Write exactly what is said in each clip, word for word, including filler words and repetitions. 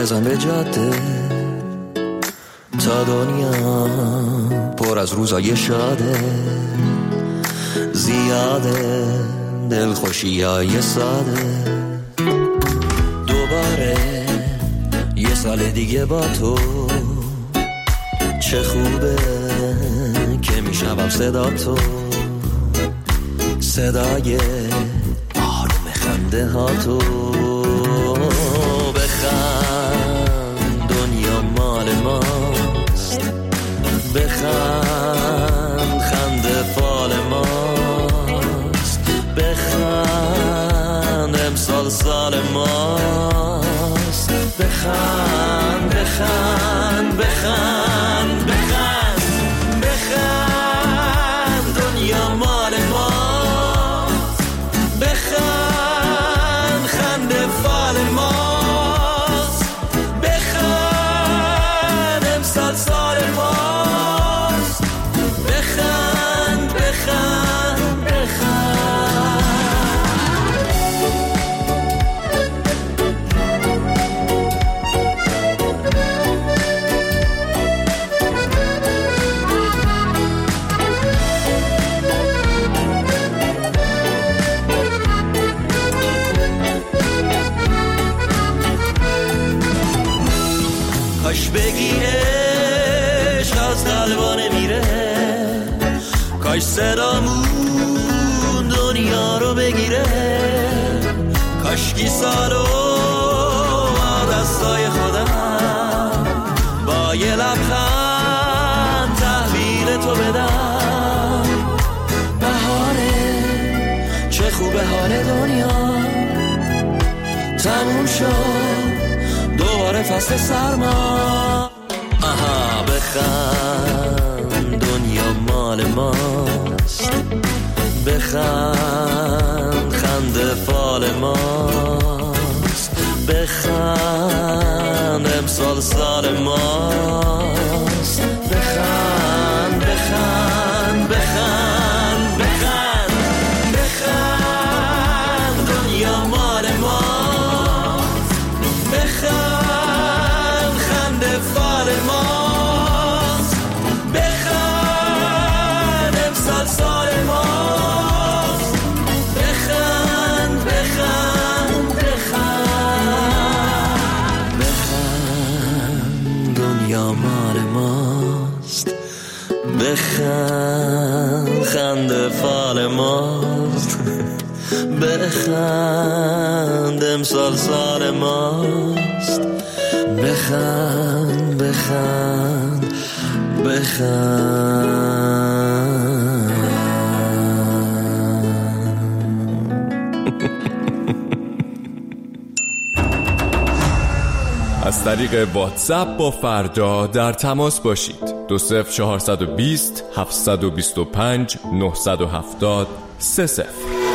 بزن به جاده تا دنیا پر از روزای شاده، زیاده دلخوشی های ساده. دوباره یه سال دیگه با تو، چه خوبه که میشنوم صدا تو، صدای آروم خنده ها تو. بخند دنیا مال ماست، بخند خنده فال ماست، بخند امسال سال ماست. بخند بخند بخند بخند بخند دنیا مال ماست، بخند خنده فال ماست، بخند امسال سال ماست. بخند بخند بخند. کاش بگیرش از قلبانه میره، کاش صدامون دنیا رو بگیره، کاش کی سالو دستای خودم با یه لبخند تحویل تو بدم. بهاره چه خوبه حال دنیا، تموم شد دوباره فصل سرما. آها بخند دنیا مال ماست، بخند خنده فال ماست، بخند امسال سال ماست. بخند بخند بخند بخند بخند دنیا مال ماست، بخند خنده فال ماست، بخند امسال سال ماست. بخند بخند بخند بخند دنیا مال ماست، بخند خنده فال ماست، بخند امسال سال ماست. بخند بخند بخند. از طریق واتساپ با فردا در تماس باشید. دو صفر چهارصد و بیست هفتصد و بیست و پنج نهصد و هفتاد سه صفر.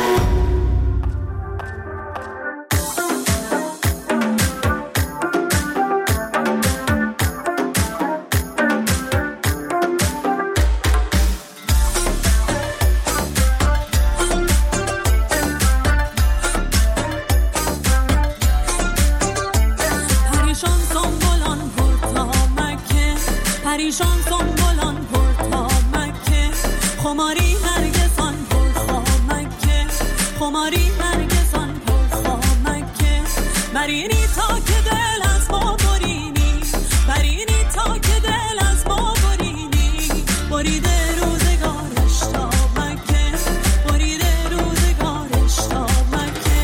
پریشان سنبولان پر تا مکه، خماری نرگسان پر تا مکه، خماری نرگسان پر تا مکه. برینی تا که دل از ما برینی، برینی تا که دل از ما برینی، بریده روزگارش تا مکه، بریده روزگارش تا مکه.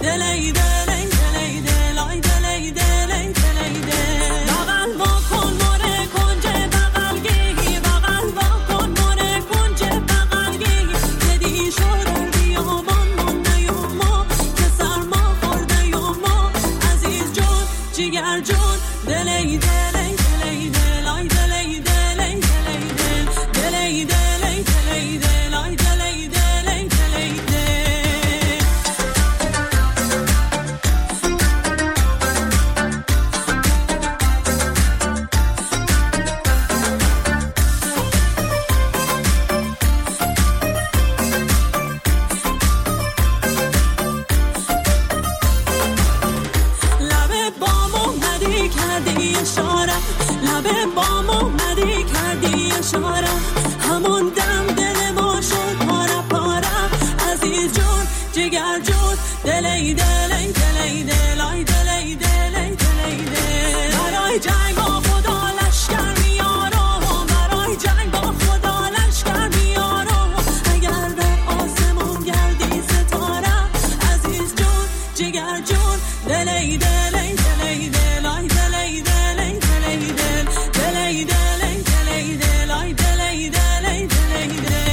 دلی دلی دلی دلای دلی دلی دلی دل بغل با کن مره کنجه بغلگی بغل با کن مره کنجه بغلگی بدی شده بیابان مانده و ما که سرما خورده و ما عزیز جون جگر جون دلی دلی دلی دلای دلی دلی دلی دل دلی دلی دلی دلای دلی دلی دلی دل لب بام اومدی کردی اشاره لب بام اومدی کردی اشاره همون دم دل ما شد پاره پاره عزیز جون جگر جون دلی دلی دلی دلای دلی دلی دلی دل برای جنگ با خدا لشکر میارم برای جنگ با خدا لشکر میارم اگر به آسمون گردی ستاره عزیز جون جگر جون دلی دلی دلی دلای دلی دلی دلی دل دلی دلی دلی دلای دلی دلی دلی دل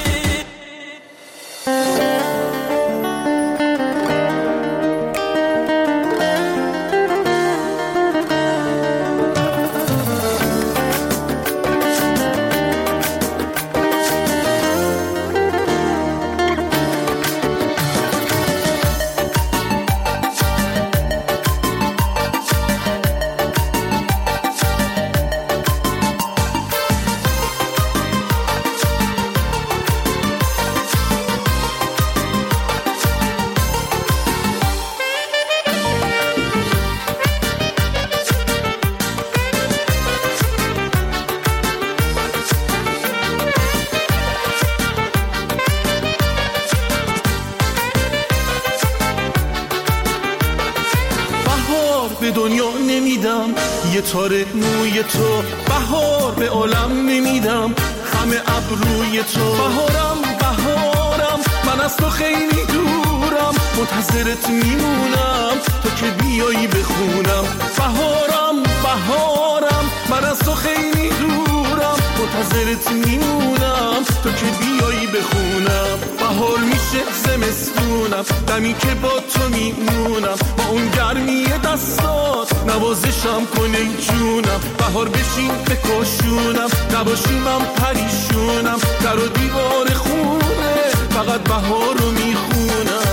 به دنیا نمیدم یه تار موی تو بهار به عالم نمیدم همه ابروی تو بهارم بهارم من از تو خیلی دورم منتظرت میمونم تو که بیایی بخونم بهارم بهارم من از تو خیلی دورم منتظرت میمونم تو که بیایی بخونم بهار میشه زمستونم دمی که با تو میمونم با اون گرمی دستات نوازشم کنه جونم بهار بشین بکشونم نباشی من پریشونم در و دیوار خونه فقط بهار رو میخونم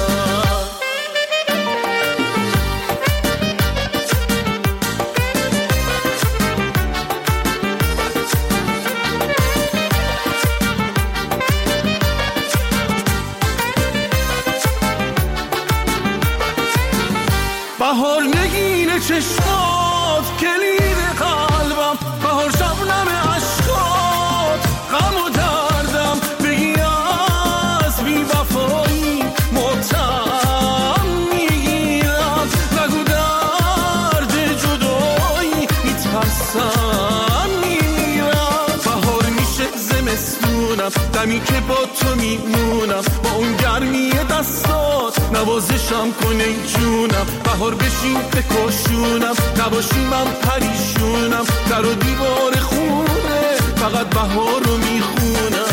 بهار نگین چشمات کلید قلبم بهار شبنم عشقات غم و دردم بگی از بی وفایی ماتم میگیرم نگو درد جدایی میترسم میمیرم بهار میشه زمستونم دمی که با تو میمونم با اون گرمی دستات نوازشم کنه جونم بهار بشین بکشونم نباشی من پریشونم در و دیوار خونه فقط بهار رو میخونم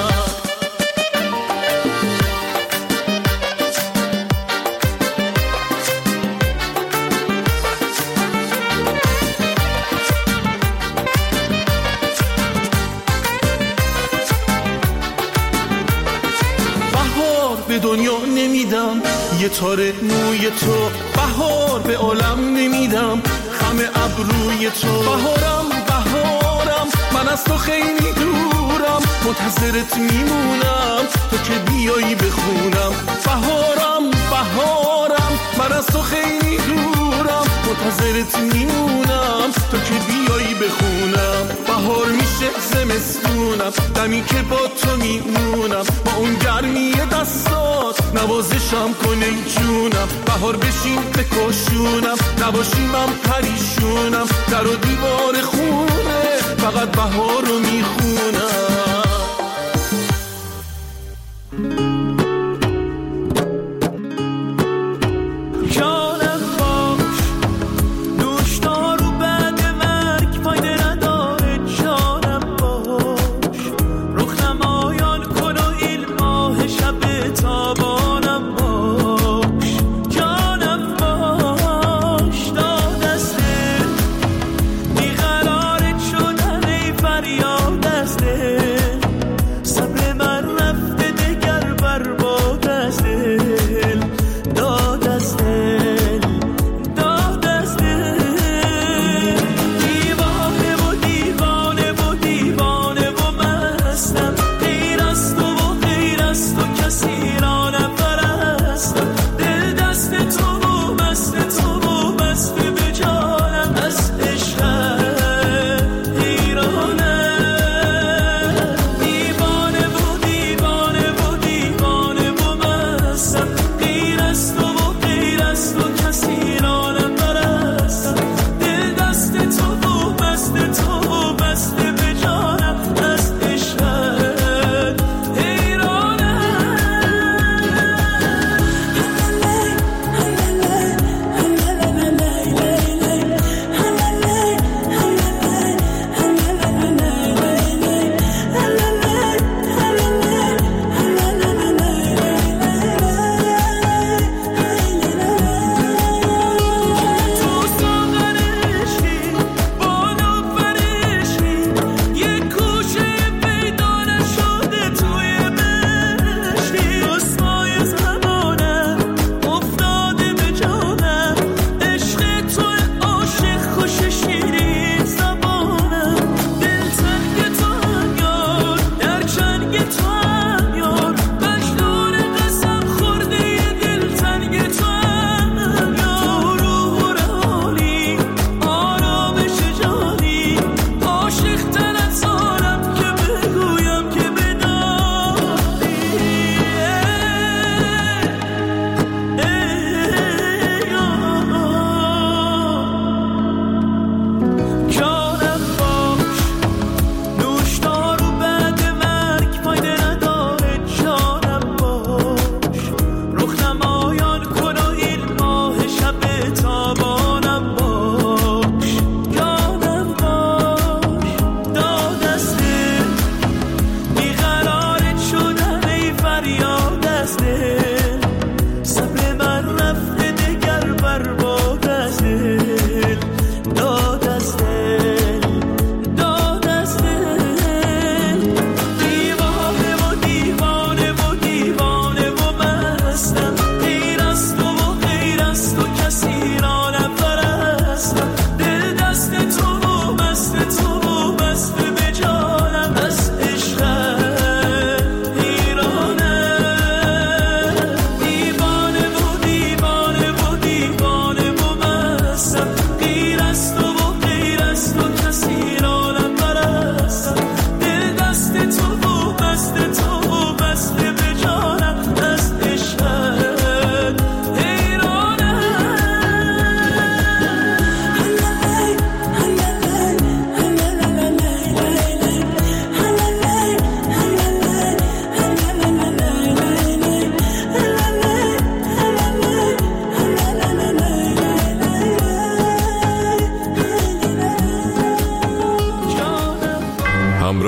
به دنیا نمیدم یه تار موی تو بهار به عالم نمیدم همه ابروی تو بهارم بهارم من از تو خیلی دورم منتظرت میمونم تو که بیایی بخونم بهارم بهارم من از تو خیلی دورم منتظرت میمونم تو که بیایی بخونم بهار میشه زمستونم دمی که با تو میمونم با اون گرمی دستات نوازشم کنه جونم بهار بشین بکشونم نباشی من پریشونم در و دیوار خونه فقط بهار رو میخونم.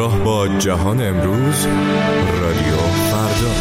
همراه با جهان امروز، رادیو فردا.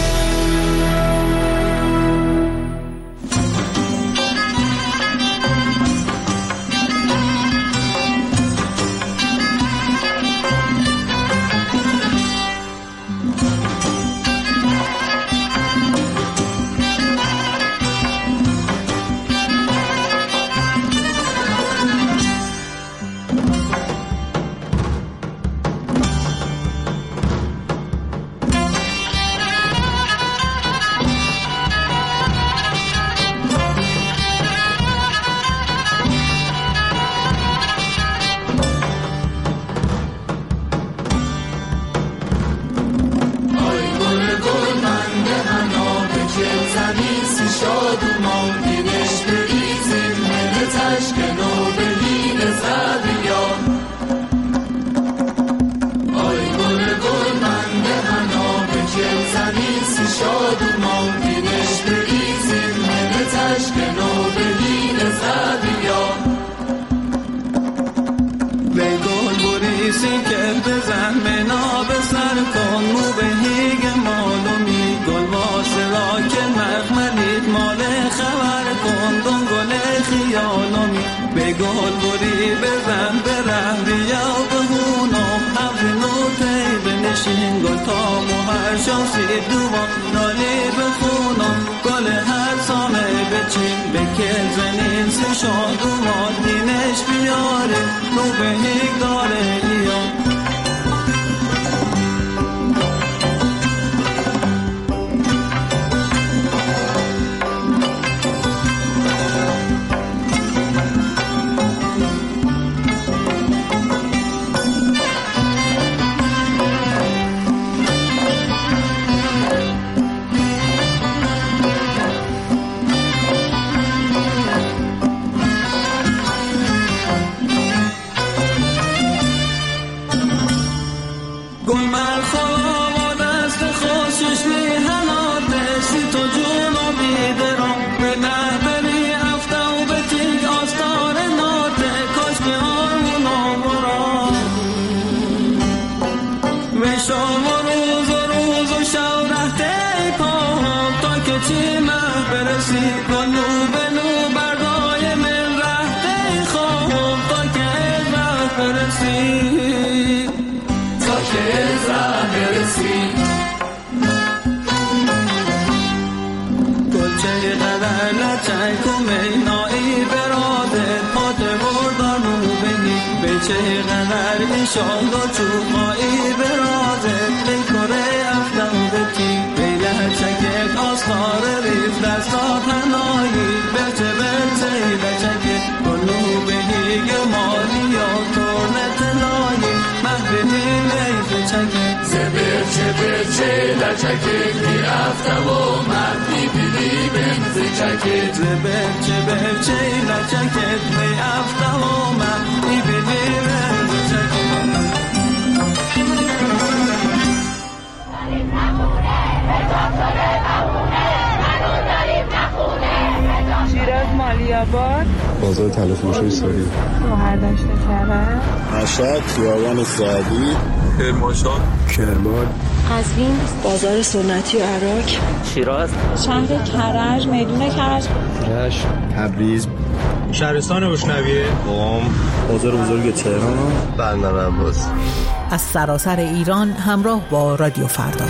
بازار تلفروشی ساری مهردشت کرد مشهد خیابان سعدی کرمانشاه کرمان قزوین بازار سنتی و عراق شیراز شهر کرج میدون کرج رشت تبریز شهرستان بشنویه قم بازار بزرگ تهران بندر عباس. از سراسر ایران همراه با رادیو فردا.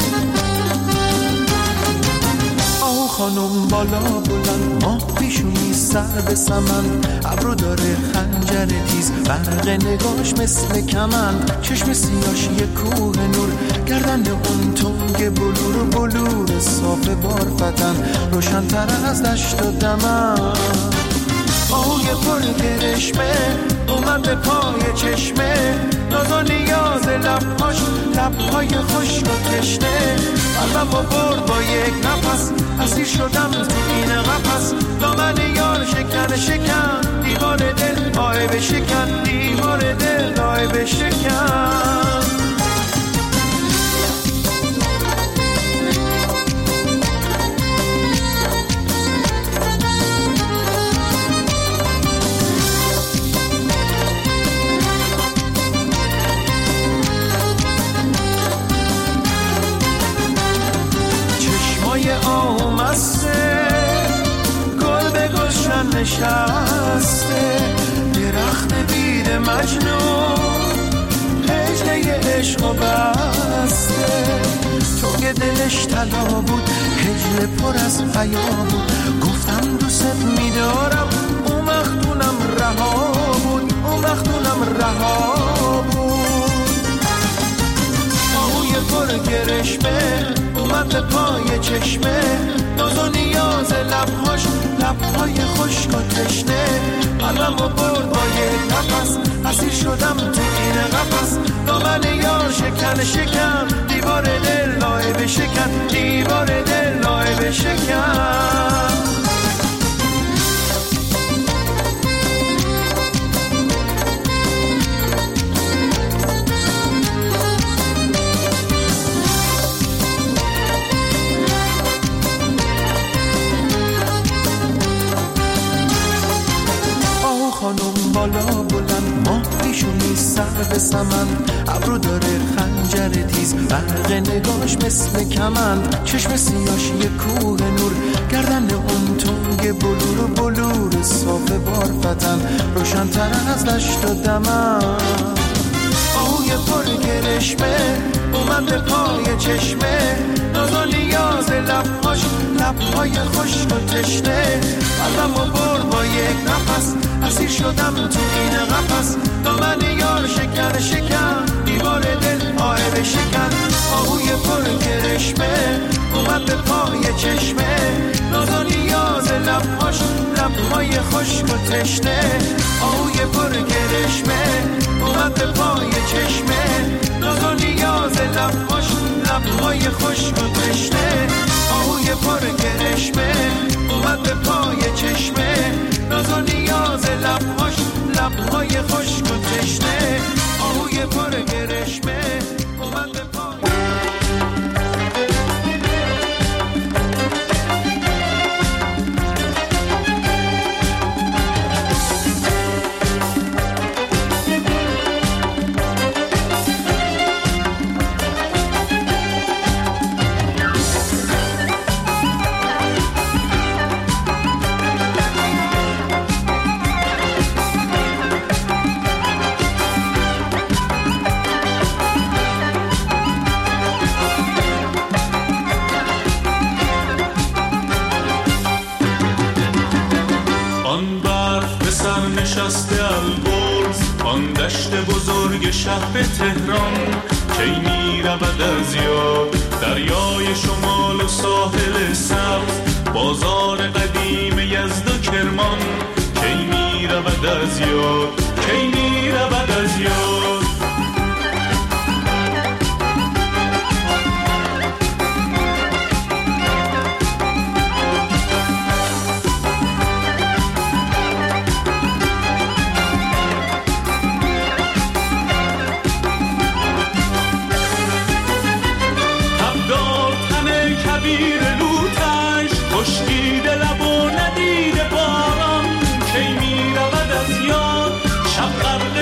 خانم بالا بلند ماه پیشونی سر به سمن، ابرو داره خنجر تیز، برق نگاش مثل کمند، چشم سیاش یه کوه نور، گردن اون تنگ بلور و بلور صاف بارفتن، روشن تر از دشت و دمن. آهوی پر گرشمه اومد به پای چشمه، ناز و نیاز لبهاش، لبهای خشک و تشنه، قلبم و برد با یک نفس، اسیر شدم تو این قفس، دامن یار شکن شکن، دیوار دل آی بشکن، دیوار دل آی بشکن. آمسته گل به گلشن نشسته، درخت بید مجنون هجله عشق و بسته، تو که دلش طلا بود هجله پر از حیا بود، گفتم دوست میدارم اون مختونم رها بود، اون مختونم رها بود. آهوی پر گرشمه اومد به پای چشمه، ناز و نیاز لبهاش، لبهای خشک و تشنه، قلبم و برد با یک نفس، اسیر شدم تو این قفس، دامن یار شکن شکن، دیوار دل لای بشکن، دیوار دل لای بشکن. خانم بالا بلند، ماه پیشونی سر به سمن، ابرو داره خنجر تیز، برق نگاش مثل کمند، چشم سیاش یه کوه نور، گردن اون تنگ بلور و بلور صاف بارفتن، روشن تر از دشت و دمن. آهوی پر گرشمه اومد به پای چشمه، ناز و نیاز لبهاش، لبهای خشک و تشنه، قلبم و برد با یک نفس، اسیر شدم تو این قفس، دامن یار شکن شکن، دیوار دل آه بشکن. آهوی پر گرشمه اومد به پای چشمه، ناز و نیاز لبهاش، لبهای خشک و تشنه، آهوی پر گرشمه اومد به پای چشمه، ناز و نیاز لبهاش، لبهای خشک و تشنه، آهوی پر گرشمه اومد به پای چشمه، ناز و نیاز لبهاش، لبهای خشک و تشنه، آهوی پر گرشمه اومد به پای. شهر تهران کی می رود از یاد، دریای شمال و ساحل سبز، بازار قدیم یزد و کرمان کی می رود از یاد، کی می رود از یاد. شب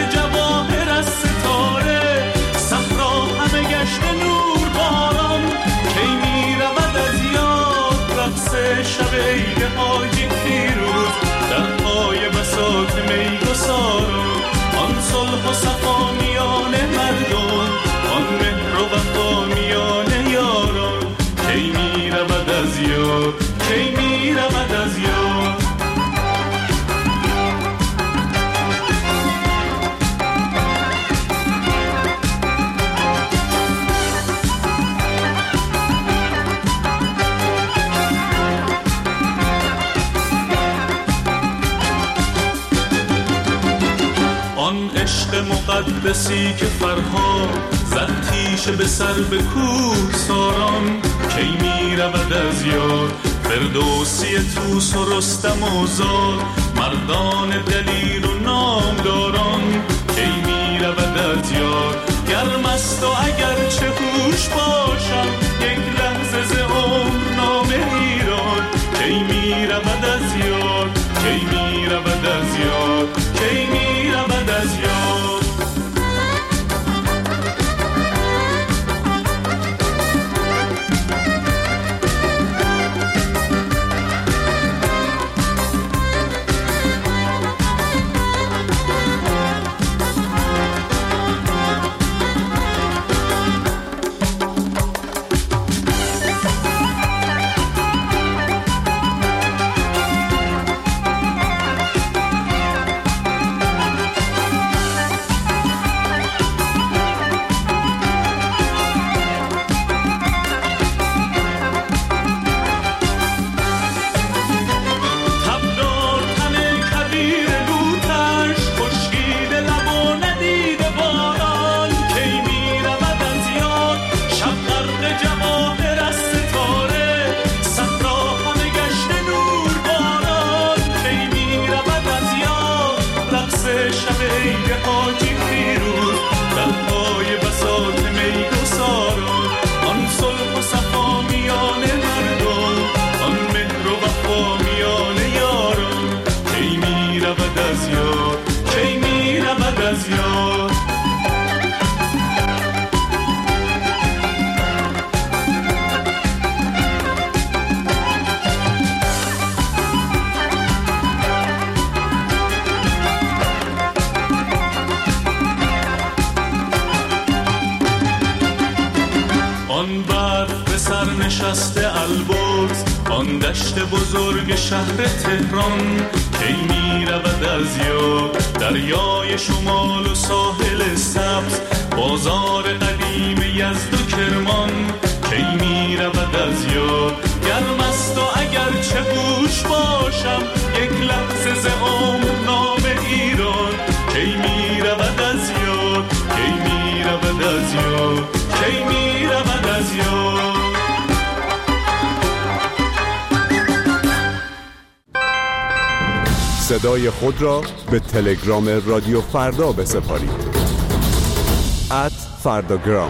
آن عشق مقدسی که فرهاد زد تیشه به سر به کوه ساران. کی می رود از یاد فردوسی توس و رستم و زال، مردان دلیر و نامداران. کی می رود از یاد گرم است و اگر چه هوش باشم، یک لحظه ز عمر نام ایران. کی می رود از یاد، کی می رود از یاد، کی می رود از یاد. بزرگ شهر تهران کی می رود از یاد، دریای شمال و ساحل سبز، بازار قدیم یزد و کرمان. کی می رود از یاد گرم است و اگر چه هوش باشم، یک لحظه ز عمر نام ایران. کی می رود از یاد، کی می رود از یاد، کی می رود از یاد. صدای خود را به تلگرام رادیو فردا بسپارید. ات فرداگرام.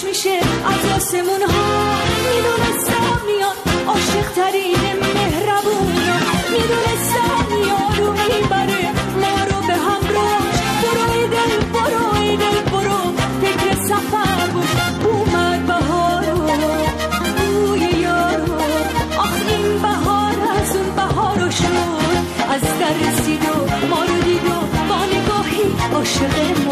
میشه از آسمون ها. میدونستم میاد عاشق ترین مهربونا، میدونستم یارو میبره ما رو به همراه. برو ای دل برو ای دل برو فکر سفر بود. اومد بهارو بوی یارو، آخ این بهار از اون بهارو شد. از در رسید و ما رو دید و با نگاهی عاشق